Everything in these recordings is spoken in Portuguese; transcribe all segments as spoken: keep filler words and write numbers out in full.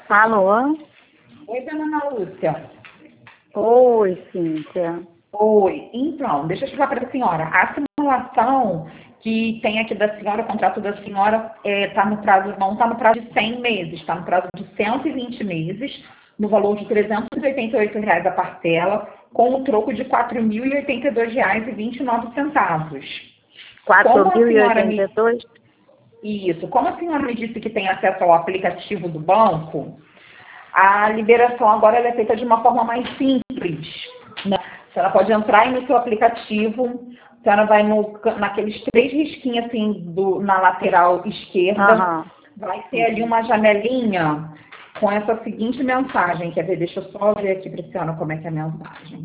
Alô? Oi, dona Ana Lúcia. Oi, Cíntia. Oi. Então, deixa eu explicar para a senhora. A simulação que tem aqui da senhora, o contrato da senhora, é, tá no prazo, não está no prazo de cem meses, está no prazo de cento e vinte meses, no valor de trezentos e oitenta e oito reais a parcela, com o troco de quatro mil e oitenta e dois reais e vinte e nove centavos. quatro mil e oitenta e dois? Isso. Como a senhora me disse que tem acesso ao aplicativo do banco, a liberação agora ela é feita de uma forma mais simples, né? A senhora pode entrar aí no seu aplicativo, a senhora vai no, naqueles três risquinhos assim do, na lateral esquerda, Uhum. vai ter ali uma janelinha com essa seguinte mensagem. Quer ver? Deixa eu só ver aqui para a senhora como é que é a mensagem.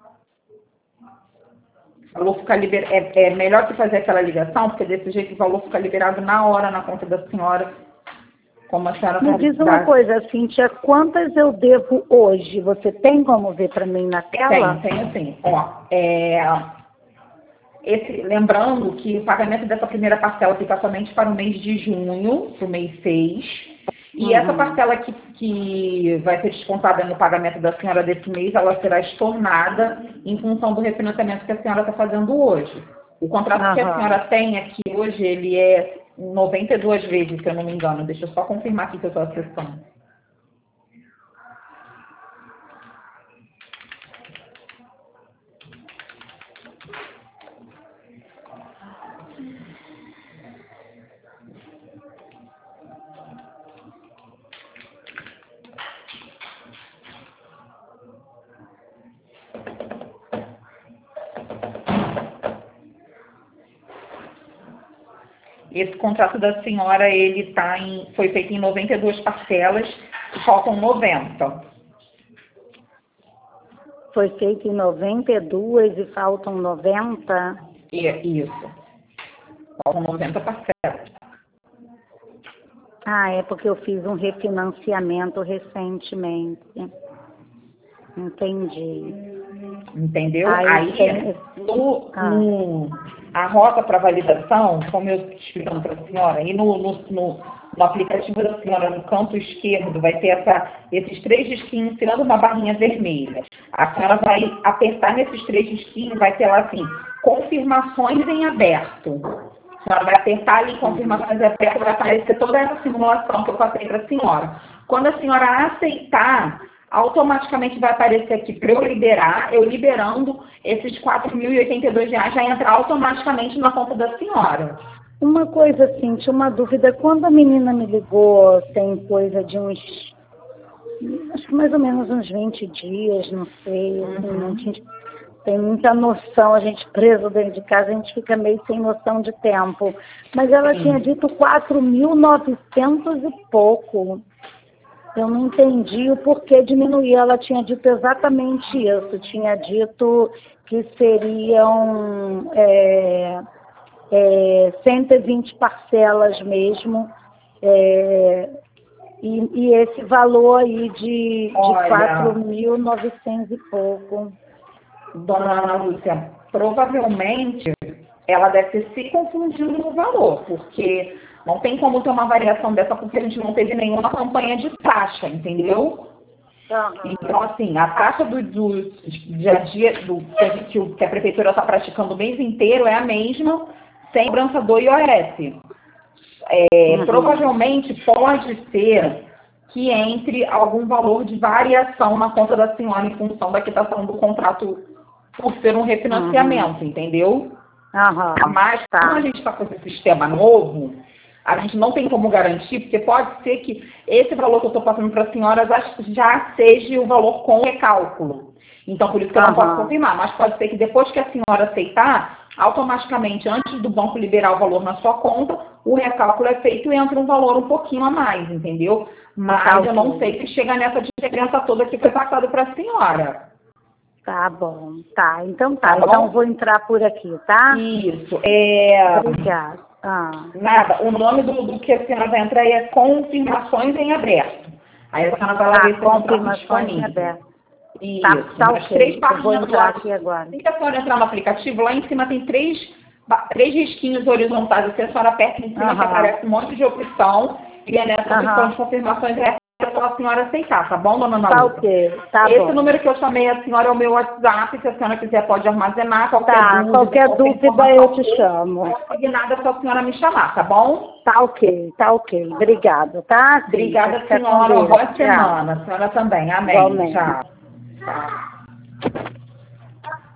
O valor fica liber... é, é melhor que fazer aquela ligação, porque desse jeito o valor fica liberado na hora na conta da senhora. Como a senhora Me diz uma coisa, Cíntia, quantas eu devo hoje? Você tem como ver para mim na tela? Tem, tem sim. Ó, é... Esse, lembrando que o pagamento dessa primeira parcela fica somente para o mês de junho, para o mês seis. E Uhum. essa parcela que, que vai ser descontada no pagamento da senhora desse mês, ela será estornada em função do refinanciamento que a senhora está fazendo hoje. O contrato Uhum. que a senhora tem aqui hoje, ele é noventa e duas vezes, se eu não me engano. Deixa eu só confirmar aqui que eu estou acessando. Esse contrato da senhora, ele tá em, foi feito em noventa e duas parcelas e faltam noventa. Foi feito em noventa e duas e faltam noventa? É, isso. Faltam noventa parcelas. Ah, é porque eu fiz um refinanciamento recentemente. Entendi. Entendeu? Aí, Aí, tem... no, ah. no, a rota para validação, como eu estou explicando para a senhora, aí no, no, no, no aplicativo da senhora, no canto esquerdo, vai ter essa, esses três risquinhos, tirando uma barrinha vermelha. A senhora vai apertar nesses três risquinhos, vai ter lá assim, confirmações em aberto. A senhora vai apertar ali, confirmações em aberto, vai aparecer toda essa simulação que eu passei para a senhora. Quando a senhora aceitar, automaticamente vai aparecer aqui para eu liberar, eu liberando esses quatro mil e oitenta e dois reais já entra automaticamente na conta da senhora. Uma coisa assim, tinha uma dúvida, quando a menina me ligou, tem coisa de uns, acho que mais ou menos uns vinte dias, não sei, assim, Uhum. não tinha, tem muita noção, a gente preso dentro de casa, a gente fica meio sem noção de tempo. Mas ela Sim. tinha dito quatro mil e novecentos e pouco. Eu não entendi o porquê diminuir. Ela tinha dito exatamente isso. Tinha dito que seriam é, é, cento e vinte parcelas mesmo. É, e, e esse valor aí de, de quatro mil e novecentos e pouco. Dona Ana Lúcia, provavelmente ela deve ter se confundido no valor, porque não tem como ter uma variação dessa, porque a gente não teve nenhuma campanha de taxa, entendeu? Uhum. Então, assim, a taxa do, do dia a dia do, que, a gente, que a prefeitura está praticando o mês inteiro é a mesma, sem cobrança do I O S. É, Uhum. Provavelmente pode ser que entre algum valor de variação na conta da senhora em função da quitação do contrato por ser um refinanciamento, Uhum. entendeu? Uhum. Mas, Tá. como a gente está com esse sistema novo, a gente não tem como garantir, porque pode ser que esse valor que eu estou passando para a senhora já, já seja o valor com recálculo. Então, por isso que eu não Uhum. posso confirmar. Mas pode ser que depois que a senhora aceitar, automaticamente, antes do banco liberar o valor na sua conta, o recálculo é feito e entra um valor um pouquinho a mais, entendeu? Mas Tá, eu não ok. sei se chega nessa diferença toda que foi passado para a senhora. Tá bom, tá. Então tá. Tá bom? Então vou entrar por aqui, tá? Isso. É... Obrigada. Ah. Nada. O nome do, do que a senhora vai entrar é confirmações em aberto. Aí a senhora vai lá Tá, ver se o contrato confirmações em disponível. aberto. Isso. Tá, tá As ok. três Eu vou páginas do entrar lado. aqui agora. Assim que a senhora entrar no aplicativo, lá em cima tem três, três risquinhos horizontais. Se a senhora aperta em cima, que Aham. aparece um monte de opção. E é nessa opção Aham. de confirmações é é só a senhora aceitar, tá bom, dona Ana Tá Lúcia? ok, tá Esse bom. número que eu chamei a senhora é o meu WhatsApp, se a senhora quiser pode armazenar, qualquer Tá, dúvida, qualquer dúvida eu te chamo. Nada, é só a senhora me chamar, tá bom? Tá ok, tá ok. Obrigado, tá? Obrigada, Fica com senhora. Uma Deus. boa Tchau. semana. A senhora também. Amém. Igualmente. Tchau. Tchau.